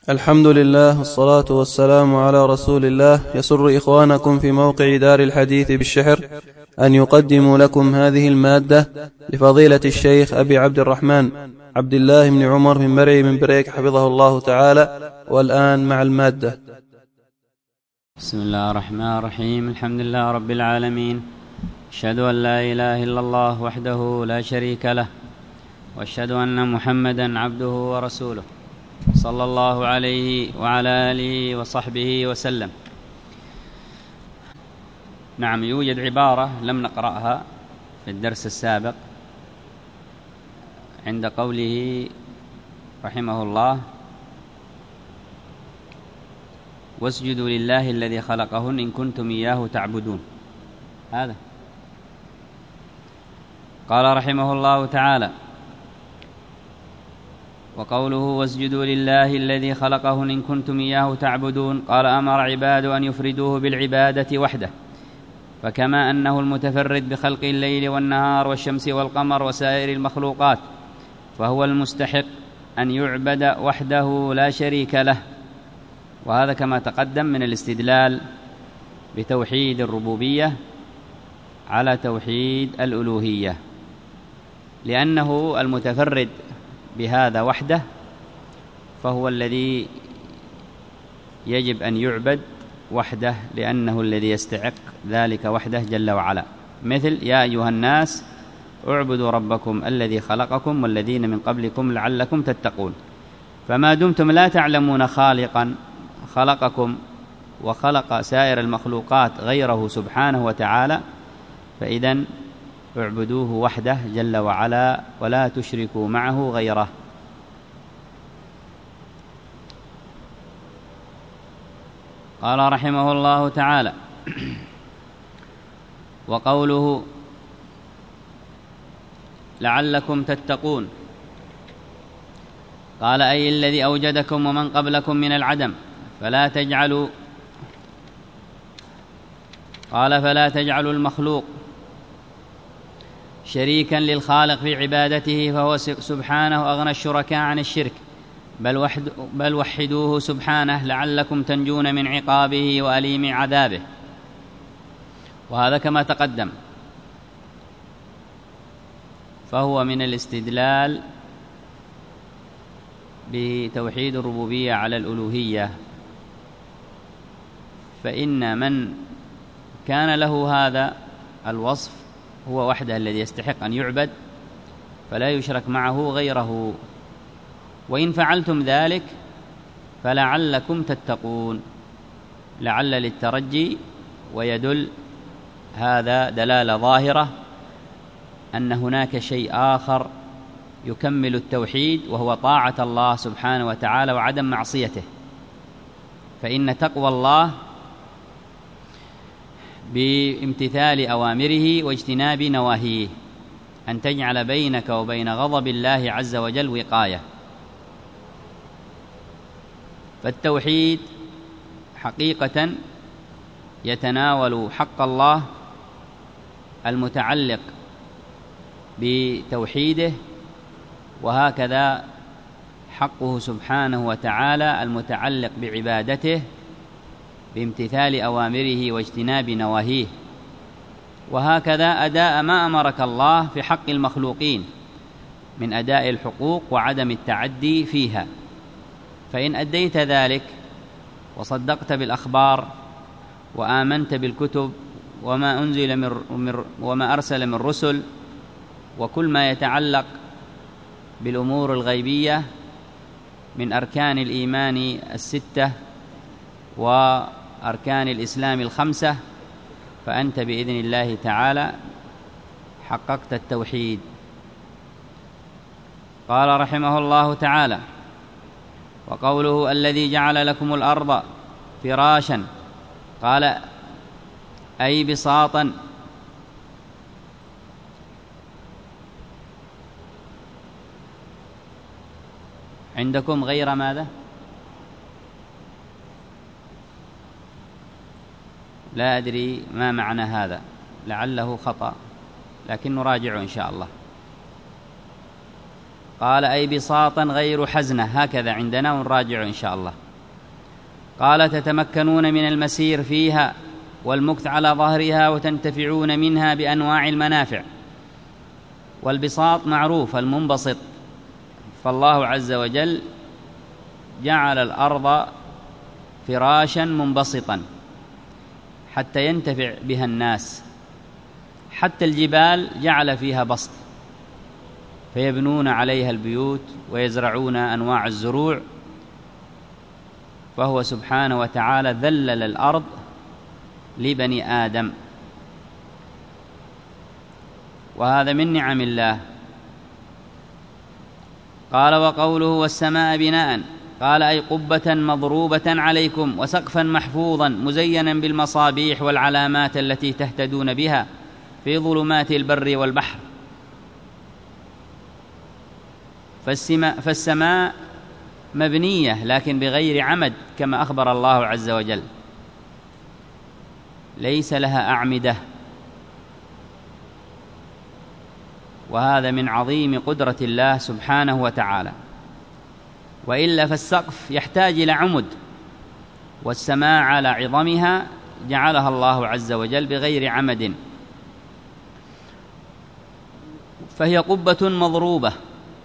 الحمد لله والصلاة والسلام على رسول الله. يسر إخوانكم في موقع دار الحديث بالشحر أن يقدموا لكم هذه المادة لفضيلة الشيخ أبي عبد الرحمن عبد الله بن عمر من مرعي من بريك حفظه الله تعالى. والآن مع المادة. بسم الله الرحمن الرحيم. الحمد لله رب العالمين، أشهد أن لا إله إلا الله وحده لا شريك له، وأشهد أن محمدا عبده ورسوله صلى الله عليه وعلى آله وصحبه وسلم. نعم، يوجد عبارة لم نقرأها في الدرس السابق عند قوله رحمه الله: واسجدوا لله الذي خلقهن إن كنتم إياه تعبدون. هذا قال رحمه الله تعالى: وقوله واسجدوا لله الذي خلقهن إن كنتم إياه تعبدون، قال: أمر عباده أن يفردوه بالعبادة وحده، فكما أنه المتفرد بخلق الليل والنهار والشمس والقمر وسائر المخلوقات، فهو المستحق أن يعبد وحده لا شريك له. وهذا كما تقدم من الاستدلال بتوحيد الربوبية على توحيد الألوهية، لأنه المتفرد بهذا وحده فهو الذي يجب أن يعبد وحده، لأنه الذي يستحق ذلك وحده جل وعلا. مثل: يا أيها الناس اعبدوا ربكم الذي خلقكم والذين من قبلكم لعلكم تتقون. فما دمتم لا تعلمون خالقا خلقكم وخلق سائر المخلوقات غيره سبحانه وتعالى، فإذن اعبدوه وحده جل وعلا ولا تشركوا معه غيره. قال رحمه الله تعالى: وقوله لعلكم تتقون، قال: أي الذي أوجدكم ومن قبلكم من العدم، فلا تجعلوا فلا تجعلوا المخلوق شريكا للخالق في عبادته، فهو سبحانه أغنى الشركاء عن الشرك، بل وحدوه سبحانه لعلكم تنجون من عقابه وأليم عذابه. وهذا كما تقدم، فهو من الاستدلال بتوحيد الربوبية على الألوهية. فإن من كان له هذا الوصف هو وحده الذي يستحق أن يعبد، فلا يشرك معه غيره. وإن فعلتم ذلك فلعلكم تتقون، لعل للترجي، ويدل هذا دلالة ظاهرة أن هناك شيء آخر يكمل التوحيد، وهو طاعة الله سبحانه وتعالى وعدم معصيته. فإن تقوى الله بامتثال أوامره واجتناب نواهيه، أن تجعل بينك وبين غضب الله عز وجل وقاية. فالتوحيد حقيقة يتناول حق الله المتعلق بتوحيده، وهكذا حقه سبحانه وتعالى المتعلق بعبادته بامتثال أوامره واجتناب نواهيه، وهكذا أداء ما أمرك الله في حق المخلوقين من أداء الحقوق وعدم التعدي فيها. فإن أديت ذلك وصدقت بالأخبار وآمنت بالكتب وما أرسل من رسل وكل ما يتعلق بالأمور الغيبية من أركان الإيمان الستة وأركان الإسلام الخمسة، فأنت بإذن الله تعالى حققت التوحيد. قال رحمه الله تعالى: وقوله الذي جعل لكم الأرض فراشا، قال: أي بساطا. عندكم غير ماذا؟ لا أدري ما معنى هذا، لعله خطأ، لكن نراجعه إن شاء الله. قال أي بساطا غير حزنة، هكذا عندنا ونراجع إن شاء الله. قال تتمكنون من المسير فيها والمكث على ظهرها وتنتفعون منها بأنواع المنافع. والبساط معروف المنبسط، فالله عز وجل جعل الأرض فراشا منبسطا حتى ينتفع بها الناس، حتى الجبال جعل فيها بسط فيبنون عليها البيوت ويزرعون أنواع الزروع. فهو سبحانه وتعالى ذلل الأرض لبني آدم، وهذا من نعم الله. قال وقوله والسماء بناء، قال أي قبة مضروبة عليكم وسقفا محفوظا مزينا بالمصابيح والعلامات التي تهتدون بها في ظلمات البر والبحر. فالسماء مبنية لكن بغير عمد كما أخبر الله عز وجل، ليس لها أعمدة، وهذا من عظيم قدرة الله سبحانه وتعالى. وإلا فالسقف يحتاج إلى عمد، والسماء على عظمها جعلها الله عز وجل بغير عمد، فهي قبة مضروبة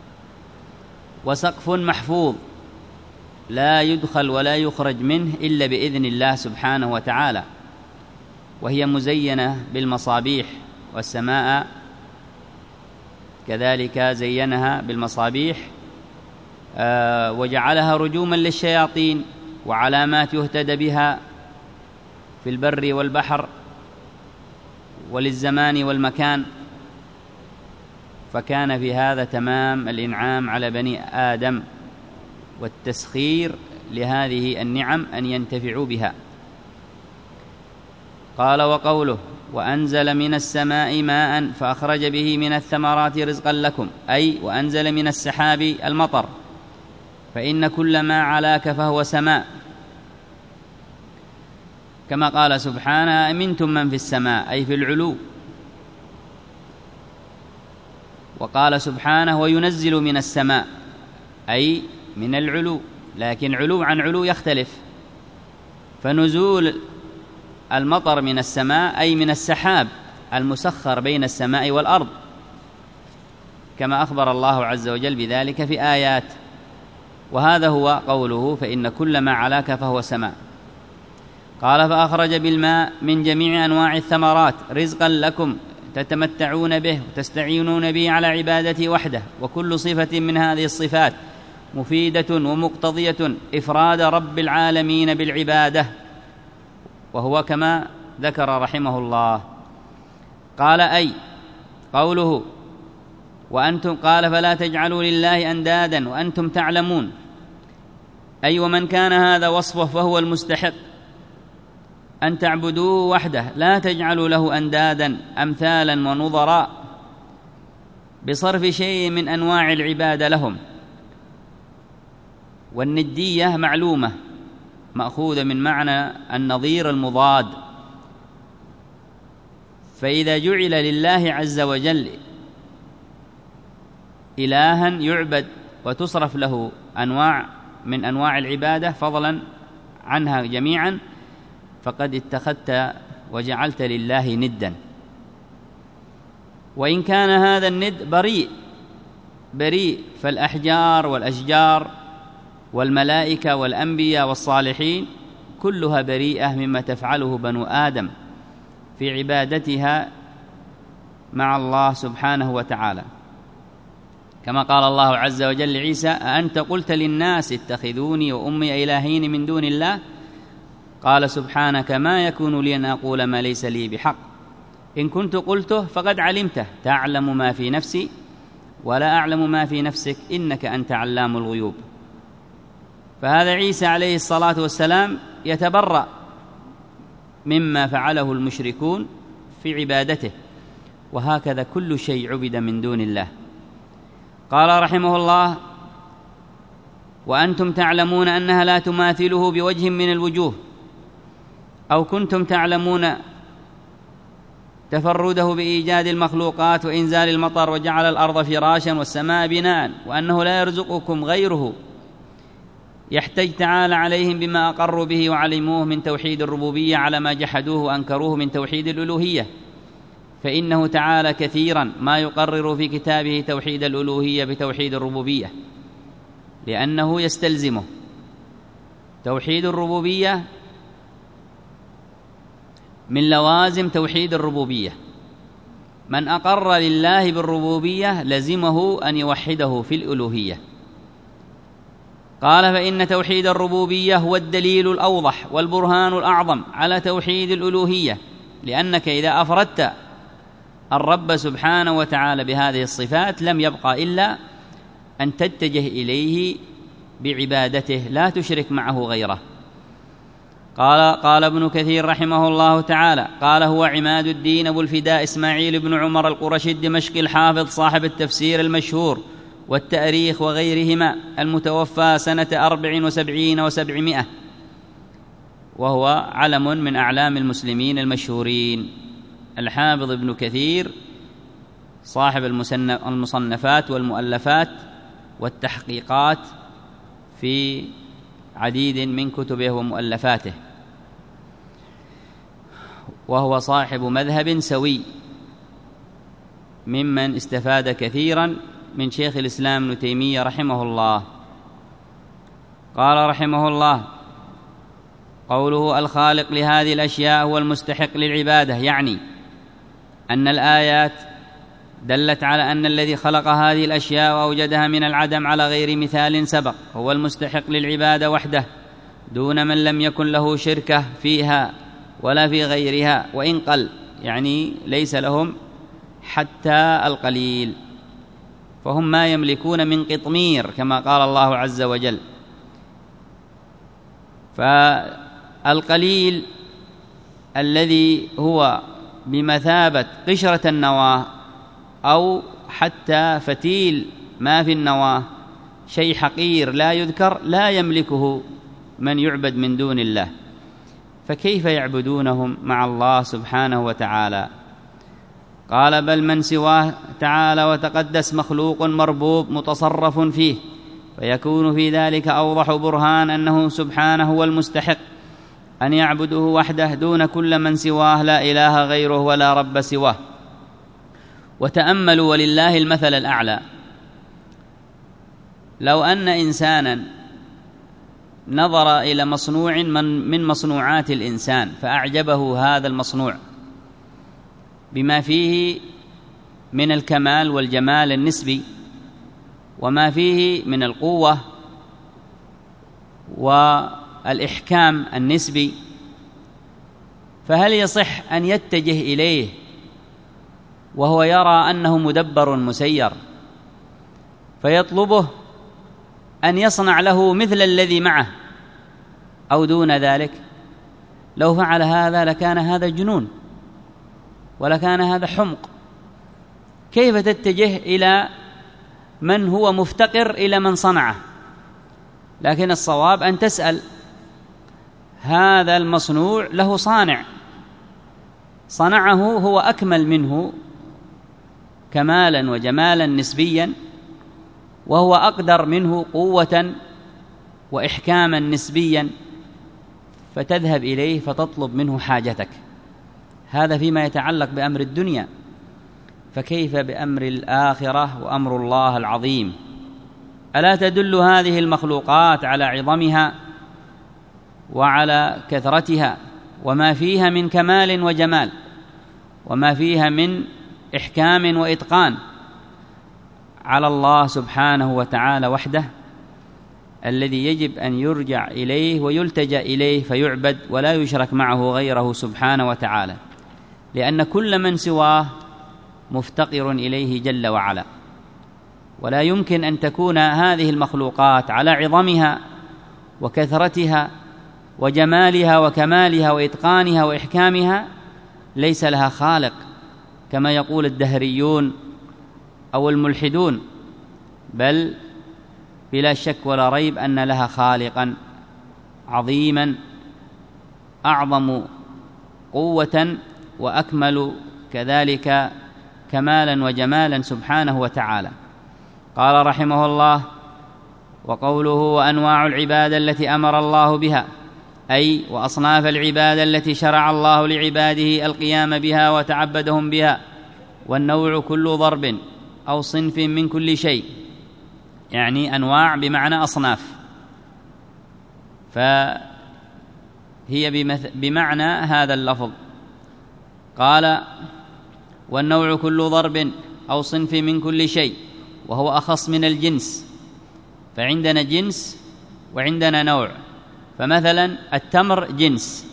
وسقف محفوظ لا يدخل ولا يخرج منه إلا بإذن الله سبحانه وتعالى، وهي مزينة بالمصابيح، والسماء كذلك زينها بالمصابيح وجعلها رجوما للشياطين وعلامات يهتدى بها في البر والبحر وللزمان والمكان. فكان في هذا تمام الإنعام على بني آدم والتسخير لهذه النعم أن ينتفعوا بها. قال وقوله وأنزل من السماء ماء فأخرج به من الثمرات رزقا لكم، أي وأنزل من السحاب المطر، فإن كل ما علاك فهو سماء، كما قال سبحانه أمنتم من في السماء أي في العلو. وقال سبحانه وينزل من السماء أي من العلو، لكن علو عن علو يختلف، فنزول المطر من السماء أي من السحاب المسخر بين السماء والأرض، كما أخبر الله عز وجل بذلك في آيات. وهذا هو قوله فإن كل ما علاك فهو سماء. قال فأخرج بالماء من جميع أنواع الثمرات رزقا لكم تتمتعون به وتستعينون به على عبادته وحده. وكل صفة من هذه الصفات مفيدة ومقتضية إفراد رب العالمين بالعبادة، وهو كما ذكر رحمه الله. قال أي قوله وأنتم، قال فلا تجعلوا لله أندادا وأنتم تعلمون، أي ومن كان هذا وصفه فهو المستحق أن تعبدوه وحده، لا تجعلوا له أندادا أمثالا ونظراء بصرف شيء من أنواع العبادة لهم. والندية معلومة مأخوذة من معنى النظير المضاد، فإذا جعل لله عز وجل إلها يعبد وتصرف له أنواع من أنواع العبادة فضلا عنها جميعا، فقد اتخذت وجعلت لله ندا. وإن كان هذا الند بريء، فالأحجار والأشجار والملائكة والأنبياء والصالحين كلها بريئة مما تفعله بنو آدم في عبادتها مع الله سبحانه وتعالى، كما قال الله عز وجل لعيسى أأنت قلت للناس اتخذوني وأمي إلهين من دون الله، قال سبحانك ما يكون لي أن أقول ما ليس لي بحق، إن كنت قلته فقد علمته تعلم ما في نفسي ولا أعلم ما في نفسك إنك أنت علام الغيوب. فهذا عيسى عليه الصلاة والسلام يتبرأ مما فعله المشركون في عبادته، وهكذا كل شيء عبد من دون الله. قال رحمه الله وأنتم تعلمون أنها لا تماثله بوجه من الوجوه، أو كنتم تعلمون تفرده بإيجاد المخلوقات وإنزال المطر وجعل الأرض فراشا والسماء بناء، وأنه لا يرزقكم غيره، يحتج تعالى عليهم بما أقروا به وعلموه من توحيد الربوبية على ما جحدوه وأنكروه من توحيد الألوهية، فإنه تعالى كثيرا ما يقرر في كتابه توحيد الألوهية بتوحيد الربوبية، لأنه يستلزمه. توحيد الربوبية من لوازم توحيد الربوبية، من أقر لله بالربوبية لزمه أن يوحده في الألوهية. قال: فإن توحيد الربوبية هو الدليل الأوضح والبرهان الأعظم على توحيد الألوهية، لأنك إذا أفردت الرب سبحانه وتعالى بهذه الصفات لم يبقى إلا أن تتجه إليه بعبادته لا تشرك معه غيره. قال ابن كثير رحمه الله تعالى: قال: هو عماد الدين أبو الفداء إسماعيل بن عمر القرشي الدمشقي الحافظ صاحب التفسير المشهور والتاريخ وغيرهما، المتوفى سنة 74 و700، وهو علم من أعلام المسلمين المشهورين. الحافظ ابن كثير صاحب المصنفات والمؤلفات والتحقيقات في عديد من كتبه ومؤلفاته، وهو صاحب مذهب سوي ممن استفاد كثيرا من شيخ الإسلام ابن تيمية رحمه الله. قال رحمه الله: قوله الخالق لهذه الأشياء هو المستحق للعبادة، يعني أن الآيات دلت على أن الذي خلق هذه الأشياء وأوجدها من العدم على غير مثال سبق هو المستحق للعبادة وحده، دون من لم يكن له شركة فيها ولا في غيرها وإن قل، يعني ليس لهم حتى القليل، فهم ما يملكون من قطمير كما قال الله عز وجل. فالقليل الذي هو بمثابة قشرة النواة أو حتى فتيل ما في النواة، شيء حقير لا يذكر، لا يملكه من يعبد من دون الله، فكيف يعبدونهم مع الله سبحانه وتعالى؟ قال: بل من سواه تعالى وتقدس مخلوق مربوب متصرف فيه، فيكون في ذلك أوضح برهان أنه سبحانه هو المستحق أن يعبده وحده دون كل من سواه، لا إله غيره ولا رب سواه. وتأملوا ولله المثل الأعلى، لو أن إنسانا نظر إلى مصنوع من مصنوعات الإنسان فأعجبه هذا المصنوع بما فيه من الكمال والجمال النسبي وما فيه من القوة والإحكام النسبي، فهل يصح أن يتجه إليه وهو يرى أنه مدبر مسير فيطلبه أن يصنع له مثل الذي معه أو دون ذلك؟ لو فعل هذا لكان هذا جنون ولكان هذا حمق. كيف تتجه إلى من هو مفتقر إلى من صنعه؟ لكن الصواب أن تسأل: هذا المصنوع له صانع صنعه هو أكمل منه كمالا وجمالا نسبيا، وهو أقدر منه قوة وإحكاما نسبيا، فتذهب إليه فتطلب منه حاجتك. هذا فيما يتعلق بأمر الدنيا، فكيف بأمر الآخرة وأمر الله العظيم؟ ألا تدل هذه المخلوقات على عظمها وعلى كثرتها وما فيها من كمال وجمال وما فيها من إحكام وإتقان على الله سبحانه وتعالى وحده، الذي يجب أن يرجع إليه ويلتجأ إليه فيعبد ولا يشرك معه غيره سبحانه وتعالى، لأن كل من سواه مفتقر إليه جل وعلا. ولا يمكن أن تكون هذه المخلوقات على عظمها وكثرتها وجمالها وكمالها وإتقانها وإحكامها ليس لها خالق كما يقول الدهريون أو الملحدون، بل بلا شك ولا ريب أن لها خالقا عظيما أعظم قوة وأكمل كذلك كمالا وجمالا سبحانه وتعالى. قال رحمه الله: وقوله: وأنواع العبادة التي أمر الله بها، أي وأصناف العبادة التي شرع الله لعباده القيام بها وتعبدهم بها. والنوع كل ضرب أو صنف من كل شيء، يعني أنواع بمعنى أصناف، فهي بمعنى هذا اللفظ. قال: والنوع كل ضرب أو صنف من كل شيء، وهو أخص من الجنس، فعندنا جنس وعندنا نوع. فمثلا التمر جنس،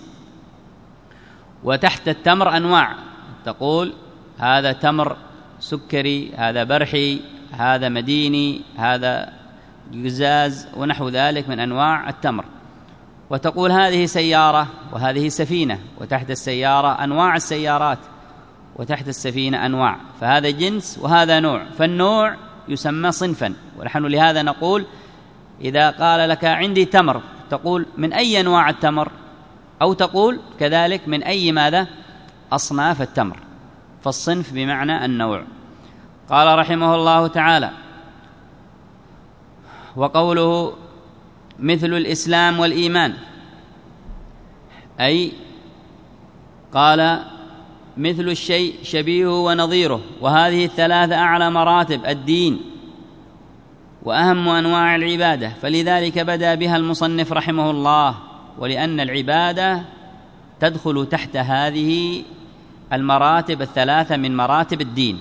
وتحت التمر أنواع، تقول هذا تمر سكري، هذا برحي، هذا مديني، هذا قزاز، ونحو ذلك من أنواع التمر. وتقول هذه سيارة وهذه سفينة، وتحت السيارة أنواع السيارات، وتحت السفينة أنواع، فهذا جنس وهذا نوع. فالنوع يسمى صنفا. ونحن لهذا نقول إذا قال لك عندي تمر، تقول من أي أنواع التمر، أو تقول كذلك من أي ماذا أصناف التمر. فالصنف بمعنى النوع. قال رحمه الله تعالى: وقوله: مثل الإسلام والإيمان، أي قال مثل الشيء شبيهه ونظيره، وهذه الثلاثة أعلى مراتب الدين وأهم أنواع العبادة، فلذلك بدأ بها المصنف رحمه الله، ولأن العبادة تدخل تحت هذه المراتب الثلاثة من مراتب الدين.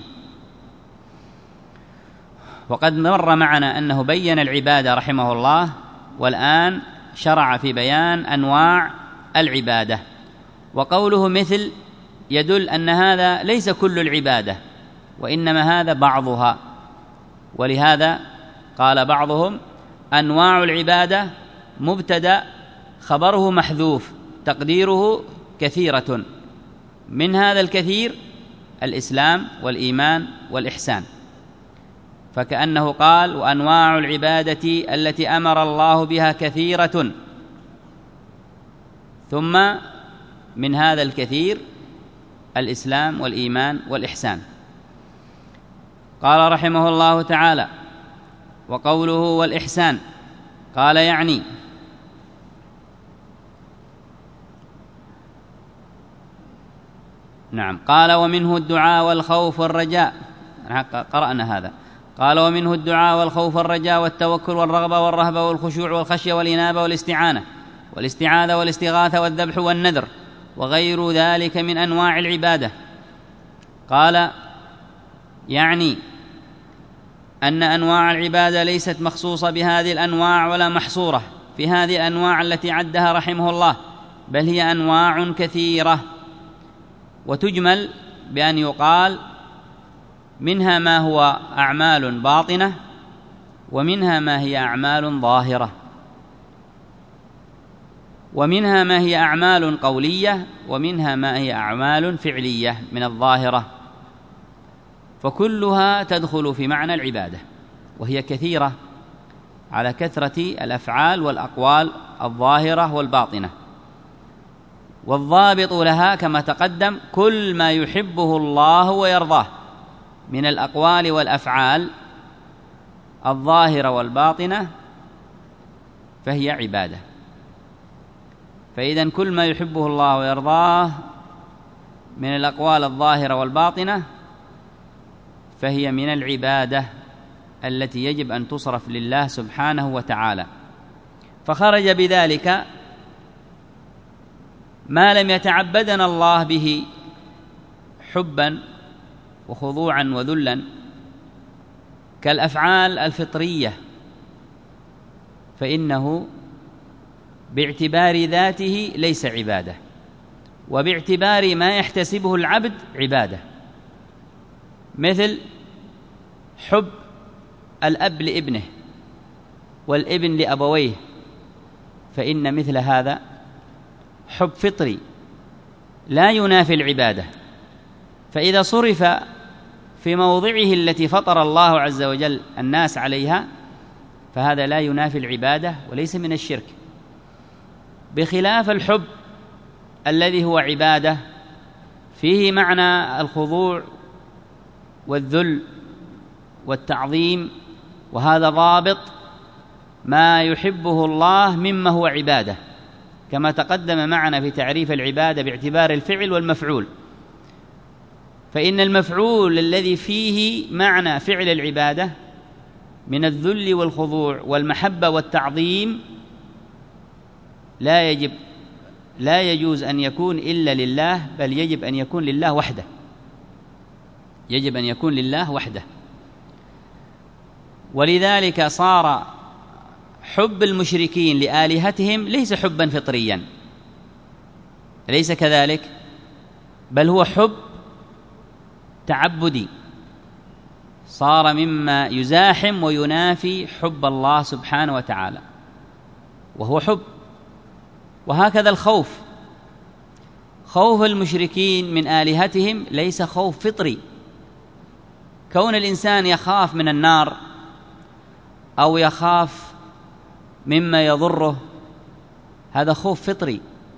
وقد مر معنا أنه بين العبادة رحمه الله، والآن شرع في بيان أنواع العبادة. وقوله مثل يدل أن هذا ليس كل العبادة، وإنما هذا بعضها. ولهذا قال بعضهم: أنواع العبادة مبتدأ خبره محذوف تقديره كثيرة، من هذا الكثير الإسلام والإيمان والإحسان. فكأنه قال: وأنواع العبادة التي أمر الله بها كثيرة، ثم من هذا الكثير الإسلام والإيمان والإحسان. قال رحمه الله تعالى: وقوله والإحسان، قال يعني نعم، قال ومنه الدعاء والخوف والرجاء، قرأنا هذا. قال ومنه الدعاء والخوف والرجاء والتوكل والرغبة والرهبة والخشوع والخشية والإنابة والاستعانة والاستعاذة والاستغاثة والذبح والنذر وغير ذلك من أنواع العبادة. قال يعني أن أنواع العبادة ليست مخصوصة بهذه الأنواع ولا محصورة في هذه الأنواع التي عدها رحمه الله، بل هي أنواع كثيرة، وتجمل بأن يقال منها ما هو أعمال باطنة، ومنها ما هي أعمال ظاهرة، ومنها ما هي أعمال قولية، ومنها ما هي أعمال فعلية من الظاهرة، فكلها تدخل في معنى العبادة، وهي كثيرة على كثرة الأفعال والأقوال الظاهرة والباطنة. والضابط لها كما تقدم كل ما يحبه الله ويرضاه من الأقوال والأفعال الظاهرة والباطنة، فهي عبادة. فإذن كل ما يحبه الله ويرضاه من الأقوال الظاهرة والباطنة فهي من العبادة التي يجب أن تصرف لله سبحانه وتعالى. فخرج بذلك ما لم يتعبدنا الله به حبا وخضوعا وذلا كالأفعال الفطرية، فإنه باعتبار ذاته ليس عبادة، وباعتبار ما يحتسبه العبد عبادة، مثل حب الأب لابنه والابن لأبويه، فإن مثل هذا حب فطري لا ينافي العبادة، فإذا صرف في موضعه التي فطر الله عز وجل الناس عليها فهذا لا ينافي العبادة وليس من الشرك، بخلاف الحب الذي هو عبادة فيه معنى الخضوع والذل والتعظيم، وهذا ضابط ما يحبه الله مما هو عبادة، كما تقدم معنا في تعريف العبادة باعتبار الفعل والمفعول. فإن المفعول الذي فيه معنى فعل العبادة من الذل والخضوع والمحبة والتعظيم لا يجوز أن يكون إلا لله، بل يجب أن يكون لله وحده، يجب أن يكون لله وحده. ولذلك صار حب المشركين لآلهتهم ليس حبا فطريا، ليس كذلك، بل هو حب تعبدي، صار مما يزاحم وينافي حب الله سبحانه وتعالى، وهو حب. وهكذا الخوف، خوف المشركين من آلهتهم ليس خوف فطري. كون الإنسان يخاف من النار أو يخاف مما يضره، هذا خوف فطري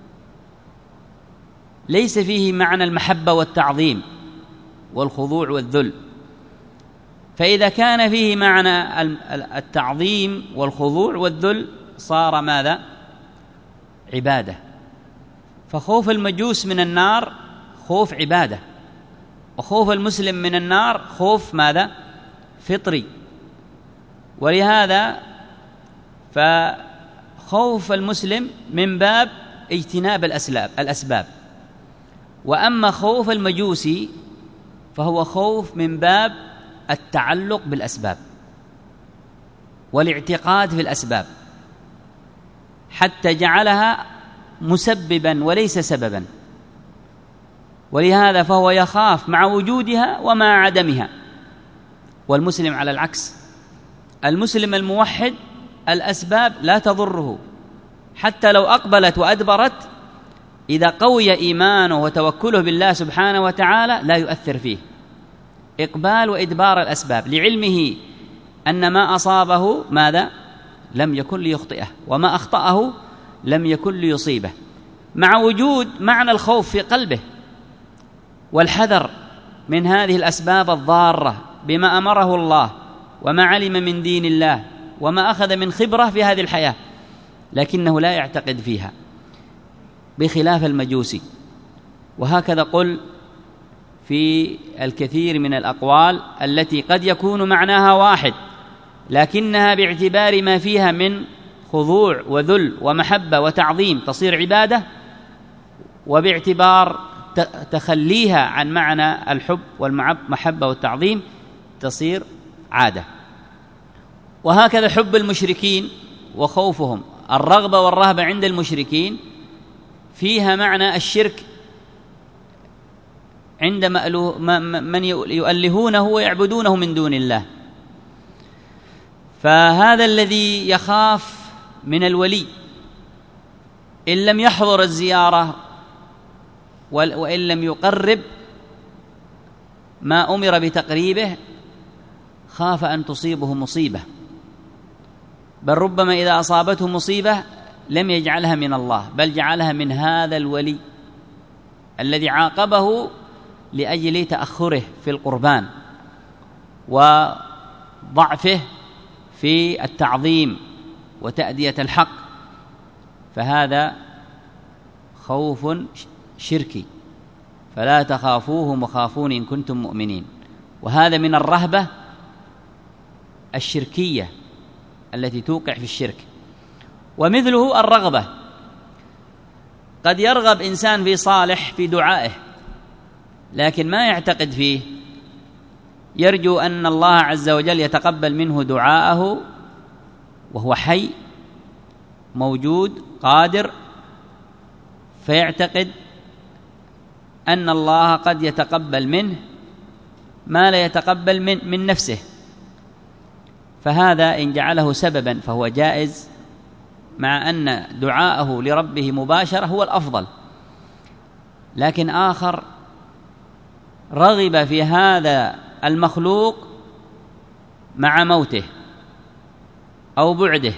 ليس فيه معنى المحبة والتعظيم والخضوع والذل. فإذا كان فيه معنى التعظيم والخضوع والذل صار ماذا؟ عبادة. فخوف المجوس من النار خوف عبادة، وخوف المسلم من النار خوف ماذا؟ فطري. ولهذا فخوف المسلم من باب اجتناب الأسباب، وأما خوف المجوسي فهو خوف من باب التعلق بالأسباب والاعتقاد في الأسباب، حتى جعلها مسببا وليس سببا. ولهذا فهو يخاف مع وجودها ومع عدمها. والمسلم على العكس، المسلم الموحد الأسباب لا تضره، حتى لو أقبلت وأدبرت، إذا قوي إيمانه وتوكله بالله سبحانه وتعالى لا يؤثر فيه إقبال وإدبار الأسباب، لعلمه أن ما أصابه ماذا؟ لم يكن ليخطئه، وما أخطأه لم يكن ليصيبه، مع وجود معنى الخوف في قلبه والحذر من هذه الأسباب الضارة بما أمره الله وما علم من دين الله وما أخذ من خبرة في هذه الحياة، لكنه لا يعتقد فيها، بخلاف المجوسي. وهكذا قل في الكثير من الأقوال التي قد يكون معناها واحد، لكنها باعتبار ما فيها من خضوع وذل ومحبة وتعظيم تصير عبادة، وباعتبار تخليها عن معنى الحب والمحبة والتعظيم تصير عادة. وهكذا حب المشركين وخوفهم، الرغبة والرهبة عند المشركين فيها معنى الشرك عند من يؤلهونه ويعبدونه من دون الله. فهذا الذي يخاف من الولي إن لم يحضر الزيارة وإن لم يقرب ما أمر بتقريبه خاف أن تصيبه مصيبة، بل ربما إذا أصابته مصيبة لم يجعلها من الله، بل جعلها من هذا الولي الذي عاقبه لأجل تأخره في القربان وضعفه في التعظيم وتأدية الحق. فهذا خوف شركي، فلا تخافوهم وخافون إن كنتم مؤمنين. وهذا من الرهبة الشركية التي توقع في الشرك. ومثله الرغبة، قد يرغب إنسان في صالح في دعائه لكن ما يعتقد فيه، يرجو أن الله عز وجل يتقبل منه دعاءه وهو حي موجود قادر، فيعتقد أن الله قد يتقبل منه ما لا يتقبل من نفسه، فهذا إن جعله سببا فهو جائز، مع أن دعاءه لربه مباشرة هو الأفضل. لكن آخر رغب في هذا المخلوق مع موته أو بعده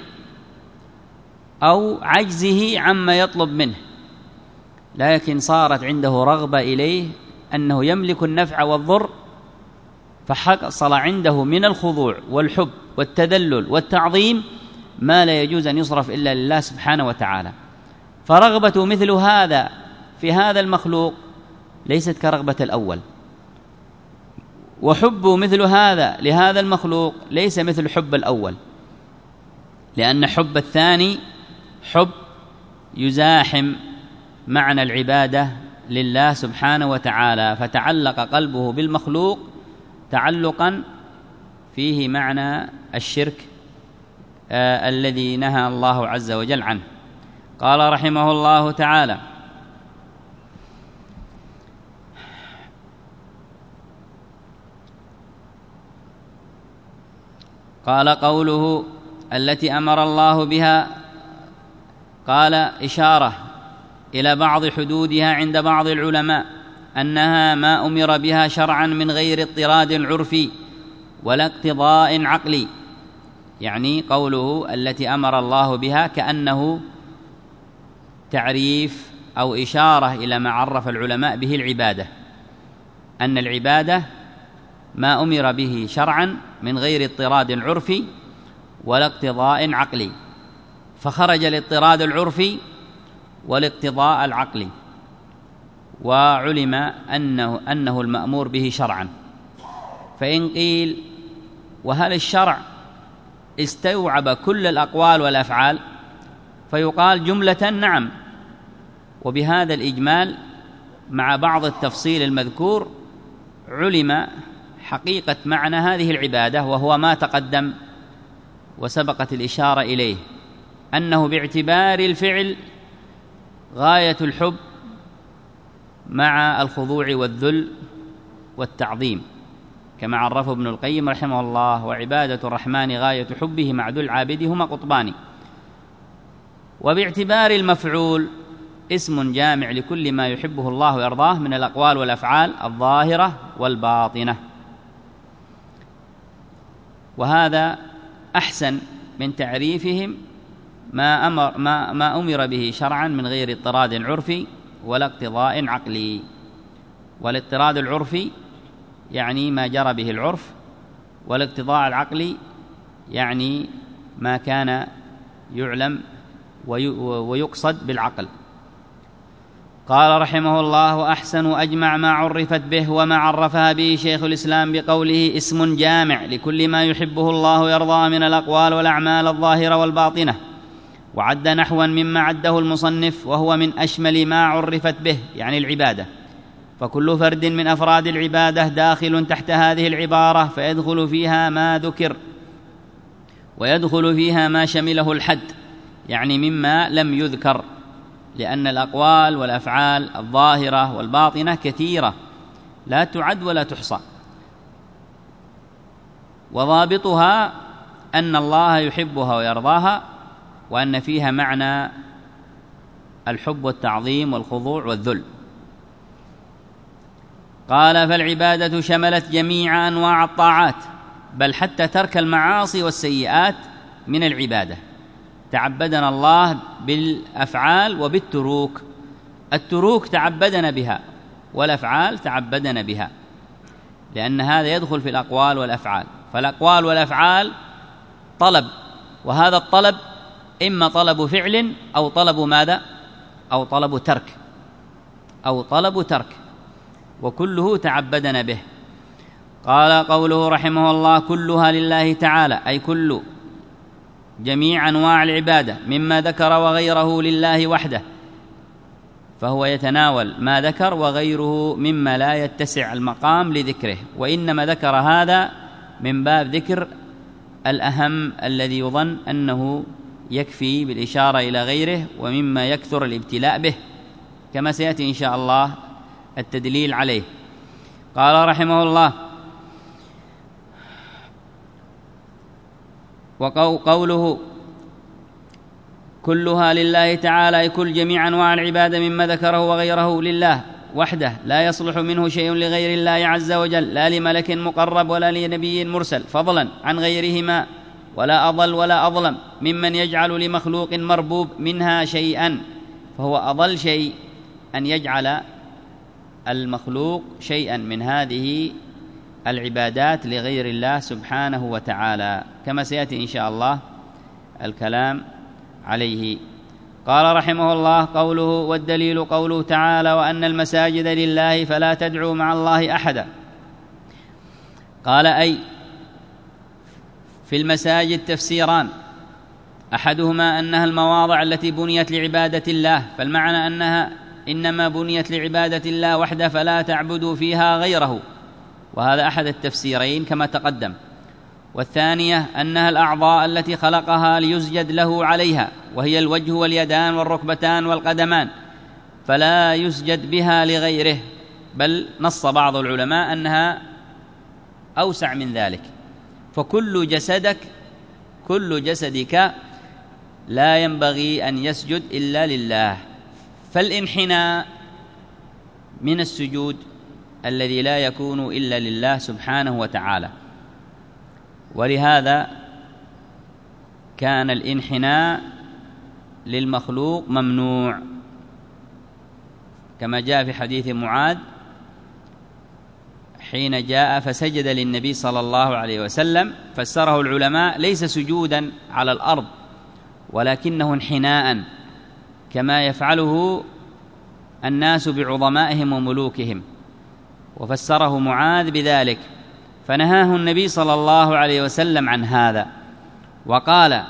أو عجزه عما يطلب منه، لكن صارت عنده رغبة إليه أنه يملك النفع والضر، فحصل عنده من الخضوع والحب والتذلل والتعظيم ما لا يجوز أن يصرف إلا لله سبحانه وتعالى. فرغبة مثل هذا في هذا المخلوق ليست كرغبة الأول، وحب مثل هذا لهذا المخلوق ليس مثل حب الأول، لأن حب الثاني حب يزاحم معنى العبادة لله سبحانه وتعالى، فتعلق قلبه بالمخلوق تعلقا فيه معنى الشرك الذي نهى الله عز وجل عنه. قال رحمه الله تعالى: قال قوله التي أمر الله بها، قال إشارة إلى بعض حدودها عند بعض العلماء أنها ما أمر بها شرعا من غير اضطراد عرفي ولا اقتضاء عقلي. يعني قوله التي أمر الله بها كأنه تعريف أو إشارة إلى ما عرف العلماء به العبادة، أن العبادة ما أمر به شرعا من غير اضطراد عرفي ولا اقتضاء عقلي، فخرج الاضطراد العرفي والاقتضاء العقلي، وعلم أنه المأمور به شرعا. فإن قيل: وهل الشرع استوعب كل الأقوال والأفعال؟ فيقال جملة: نعم. وبهذا الإجمال مع بعض التفصيل المذكور علم حقيقة معنى هذه العبادة، وهو ما تقدم وسبقت الإشارة إليه، أنه باعتبار الفعل غاية الحب مع الخضوع والذل والتعظيم، كما عرفه ابن القيم رحمه الله: وعبادة الرحمن غاية حبه مع ذو العابد هما قطبان. وباعتبار المفعول اسم جامع لكل ما يحبه الله ويرضاه من الأقوال والأفعال الظاهرة والباطنة، وهذا أحسن من تعريفهم ما أمر به شرعا من غير اضطراد عرفي ولا اقتضاء عقلي. والاضطراد العرفي يعني ما جرى به العرف، والاقتضاء العقلي يعني ما كان يعلم ويقصد بالعقل. قال رحمه الله: وأحسن وأجمع ما عرفت به وما عرفها به شيخ الإسلام بقوله اسم جامع لكل ما يحبه الله ويرضاه من الأقوال والأعمال الظاهرة والباطنة، وعد نحوا مما عده المصنف، وهو من أشمل ما عرفت به يعني العبادة، فكل فرد من أفراد العبادة داخل تحت هذه العبارة، فيدخل فيها ما ذكر ويدخل فيها ما شمله الحد، يعني مما لم يذكر، لأن الأقوال والأفعال الظاهرة والباطنة كثيرة لا تعد ولا تحصى، وضابطها أن الله يحبها ويرضاها، وأن فيها معنى الحب والتعظيم والخضوع والذل. قال: فالعبادة شملت جميع أنواع الطاعات، بل حتى ترك المعاصي والسيئات من العبادة. تعبدنا الله بالأفعال وبالتروك، التروك تعبدنا بها والأفعال تعبدنا بها، لأن هذا يدخل في الأقوال والأفعال. فالأقوال والأفعال طلب، وهذا الطلب إما طلب فعل أو طلب ماذا؟ أو طلب ترك، أو طلب ترك، وكله تعبدنا به. قال قوله رحمه الله: كلها لله تعالى، أي كل جميع أنواع العبادة مما ذكر وغيره لله وحده، فهو يتناول ما ذكر وغيره مما لا يتسع المقام لذكره، وإنما ذكر هذا من باب ذكر الأهم الذي يظن أنه يكفي بالإشارة إلى غيره، ومما يكثر الابتلاء به، كما سيأتي إن شاء الله التدليل عليه. قال رحمه الله: وقوله كلها لله تعالى، أي كل جميع أنواع العبادة مما ذكره وغيره لله وحده، لا يصلح منه شيء لغير الله عز وجل، لا لملك مقرب ولا لنبي مرسل، فضلا عن غيرهما، ولا أضل ولا أظلم ممن يجعل لمخلوق مربوب منها شيئا، فهو أضل شيء أن يجعل المخلوق شيئا من هذه العبادات لغير الله سبحانه وتعالى، كما سيأتي إن شاء الله الكلام عليه. قال رحمه الله: قوله والدليل قوله تعالى: وأن المساجد لله فلا تدعوا مع الله أحدا. قال: أي في المساجد تفسيران، أحدهما أنها المواضع التي بنيت لعبادة الله، فالمعنى أنها إنما بنيت لعبادة الله وحده فلا تعبدوا فيها غيره، وهذا أحد التفسيرين كما تقدم. والثانية أنها الأعضاء التي خلقها ليسجد له عليها، وهي الوجه واليدان والركبتان والقدمان، فلا يسجد بها لغيره، بل نص بعض العلماء أنها أوسع من ذلك، فكل جسدك لا ينبغي أن يسجد إلا لله. فالانحناء من السجود الذي لا يكون إلا لله سبحانه وتعالى، ولهذا كان الانحناء للمخلوق ممنوع، كما جاء في حديث معاذ حين جاء فسجد للنبي صلى الله عليه وسلم، فسره العلماء ليس سجودا على الأرض ولكنه انحناء كما يفعله الناس بعظمائهم وملوكهم، وفسره معاذ بذلك، فنهاه النبي صلى الله عليه وسلم عن هذا، وقال: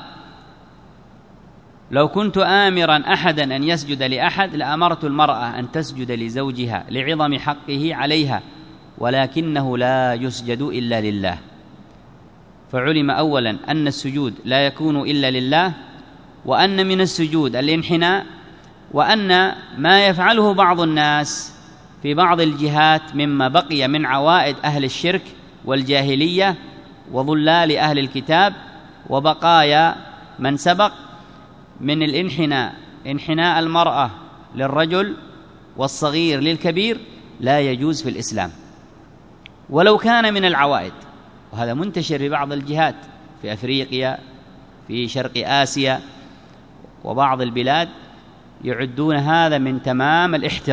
لو كنت آمرا أحدا أن يسجد لأحد لأمرت المرأة أن تسجد لزوجها لعظم حقه عليها، ولكنه لا يسجد إلا لله. فعلم أولا أن السجود لا يكون إلا لله، وأن من السجود الانحناء، وأن ما يفعله بعض الناس في بعض الجهات مما بقي من عوائد أهل الشرك والجاهلية وضلال أهل الكتاب وبقايا من سبق من الانحناء، انحناء المرأة للرجل والصغير للكبير، لا يجوز في الإسلام ولو كان من العوائد، وهذا منتشر في بعض الجهات في أفريقيا، في شرق آسيا وبعض البلاد، يعدون هذا من تمام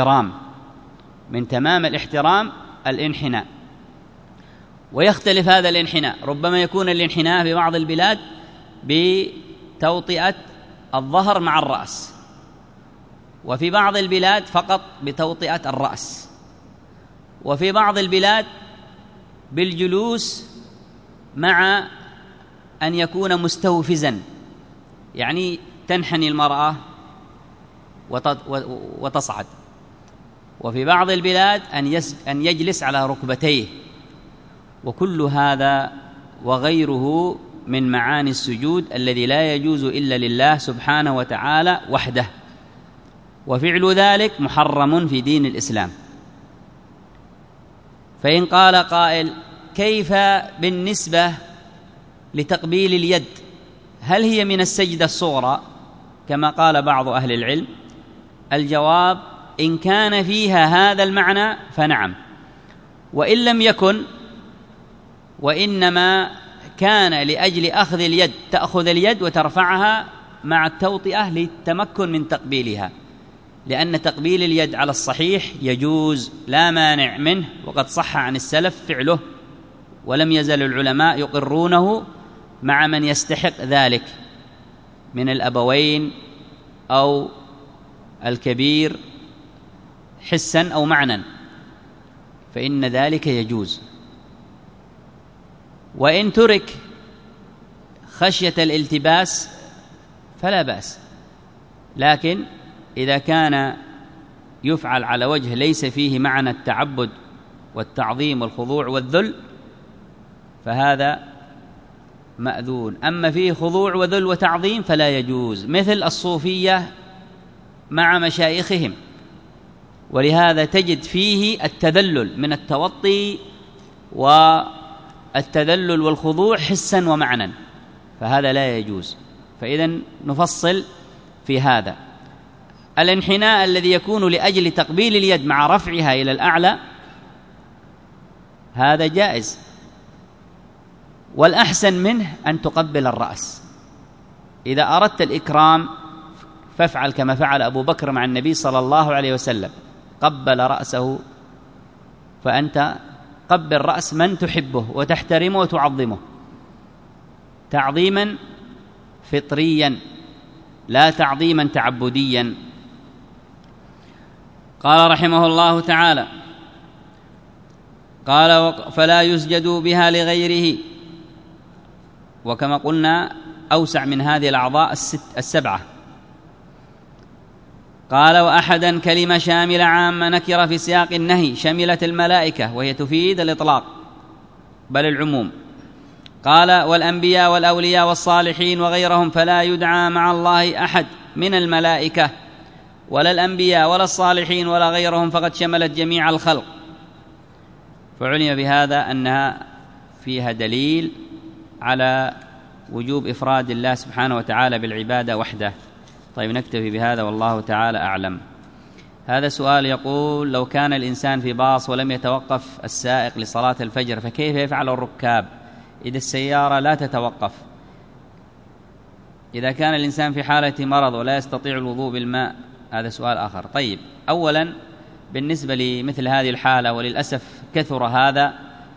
الاحترام الانحناء. ويختلف هذا الانحناء، ربما يكون الانحناء في بعض البلاد بتوطئة الظهر مع الرأس، وفي بعض البلاد فقط بتوطئة الرأس، وفي بعض البلاد بالجلوس مع أن يكون مستوفزا، يعني تنحني المرأة وتصعد، وفي بعض البلاد أن يجلس على ركبتيه، وكل هذا وغيره من معاني السجود الذي لا يجوز إلا لله سبحانه وتعالى وحده، وفعل ذلك محرم في دين الإسلام. فإن قال قائل: كيف بالنسبة لتقبيل اليد؟ هل هي من السجدة الصغرى كما قال بعض أهل العلم؟ الجواب: إن كان فيها هذا المعنى فنعم، وإن لم يكن، وإنما كان لأجل أخذ اليد، تأخذ اليد وترفعها مع التوطئة للتمكن من تقبيلها، لأن تقبيل اليد على الصحيح يجوز لا مانع منه، وقد صح عن السلف فعله، ولم يزل العلماء يقرونه مع من يستحق ذلك من الأبوين أو الكبير حسا أو معنى، فإن ذلك يجوز. وإن ترك خشية الالتباس فلا بأس، لكن إذا كان يفعل على وجه ليس فيه معنى التعبد والتعظيم والخضوع والذل فهذا مأذون، أما فيه خضوع وذل وتعظيم فلا يجوز، مثل الصوفية مع مشايخهم، ولهذا تجد فيه التذلل من التوطي والتذلل والخضوع حسا ومعنى، فهذا لا يجوز. فإذن نفصل في هذا. الانحناء الذي يكون لأجل تقبيل اليد مع رفعها إلى الأعلى هذا جائز، والأحسن منه أن تقبل الرأس. إذا أردت الإكرام فافعل كما فعل أبو بكر مع النبي صلى الله عليه وسلم، قبل رأسه فأنت قبل رأس من تحبه وتحترمه وتعظمه تعظيما فطريا لا تعظيما تعبديا. قال رحمه الله تعالى: قال: فلا يسجد بها لغيره. وكما قلنا أوسع من هذه الأعضاء السبعة. قال: وأحدا كلمة شاملة عامة نكرة في سياق النهي شملت الملائكة، وهي تفيد الإطلاق بل العموم. قال: والأنبياء والأولياء والصالحين وغيرهم، فلا يدعى مع الله أحد من الملائكة ولا الأنبياء ولا الصالحين ولا غيرهم، فقد شملت جميع الخلق. فعلم بهذا أنها فيها دليل على وجوب إفراد الله سبحانه وتعالى بالعبادة وحده. طيب، نكتفي بهذا والله تعالى أعلم. هذا سؤال يقول: لو كان الإنسان في باص ولم يتوقف السائق لصلاة الفجر، فكيف يفعل الركاب إذا السيارة لا تتوقف؟ إذا كان الإنسان في حالة مرض ولا يستطيع الوضوء بالماء، هذا سؤال آخر. طيب، أولا بالنسبة لمثل هذه الحالة، وللأسف كثر هذا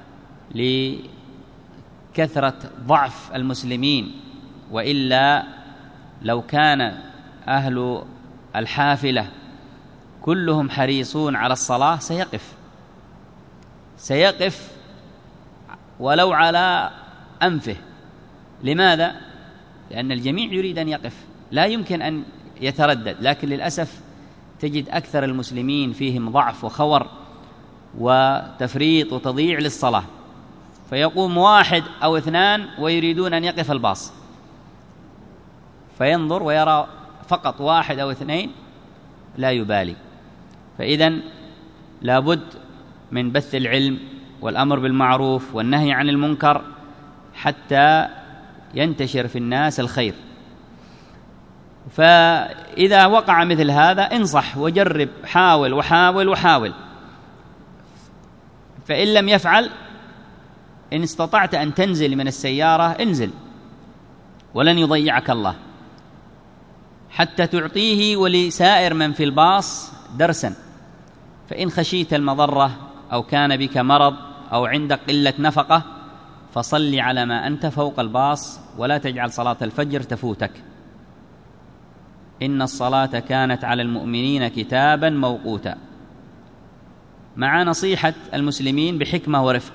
لكثرة ضعف المسلمين، وإلا لو كان أهل الحافلة كلهم حريصون على الصلاة سيقف ولو على أنفه. لماذا؟ لأن الجميع يريد أن يقف، لا يمكن أن يتردد. لكن للأسف تجد أكثر المسلمين فيهم ضعف وخور وتفريط وتضييع للصلاة، فيقوم واحد أو اثنان ويريدون أن يقف الباص، فينظر ويرى فقط واحد أو اثنين لا يبالي. فإذن لابد من بث العلم والأمر بالمعروف والنهي عن المنكر حتى ينتشر في الناس الخير. فإذا وقع مثل هذا انصح وجرب، حاول وحاول وحاول. فإن لم يفعل، إن استطعت أن تنزل من السيارة انزل، ولن يضيعك الله، حتى تعطيه ولسائر من في الباص درسا. فإن خشيت المضرة أو كان بك مرض أو عندك قلة نفقة، فصل على ما أنت فوق الباص، ولا تجعل صلاة الفجر تفوتك. إن الصلاة كانت على المؤمنين كتابا موقوتا، مع نصيحة المسلمين بحكمة ورفق.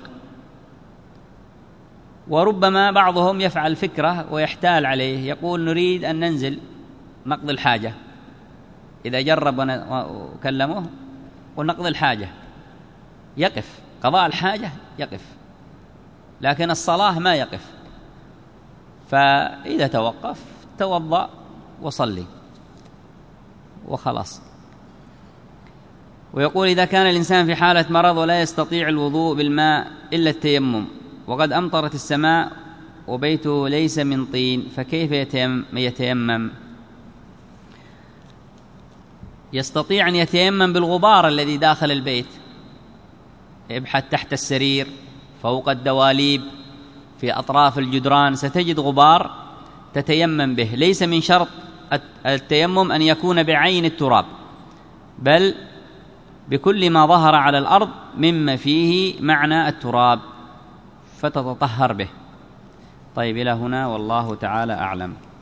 وربما بعضهم يفعل فكرة ويحتال عليه، يقول: نريد أن ننزل نقضي الحاجة. إذا جرب وكلمه ونقضي الحاجة يقف، قضاء الحاجة يقف، لكن الصلاة ما يقف. فإذا توقف توضأ وصلي وخلاص. ويقول: إذا كان الإنسان في حالة مرض ولا يستطيع الوضوء بالماء إلا التيمم، وقد أمطرت السماء وبيته ليس من طين، فكيف يتيمم؟ يستطيع أن يتيمم بالغبار الذي داخل البيت. ابحث تحت السرير، فوق الدواليب، في أطراف الجدران، ستجد غبار تتيمم به. ليس من شرط التيمم أن يكون بعين التراب، بل بكل ما ظهر على الأرض مما فيه معنى التراب فتتطهر به. طيب، إلى هنا والله تعالى أعلم.